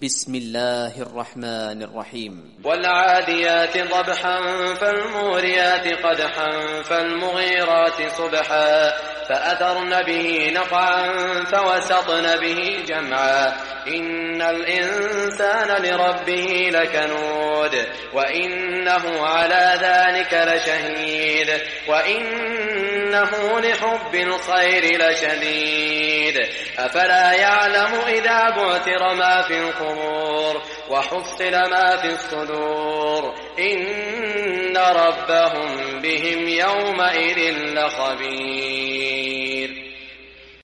بسم الله الرحمن الرحيم. والعاديات ضبحا فالموريات قدحا فالمغيرات صبحا فأثرن به نقعا فوسطن به جمعا إن الإنسان لربه لكنود وإنه على ذلك لشهيد وإنه لحب الخير لشديد أفلا يعلم إذا بعثر ما في القبور وحصل ما في الصدور إن ربهم بهم يومئذ لخبير.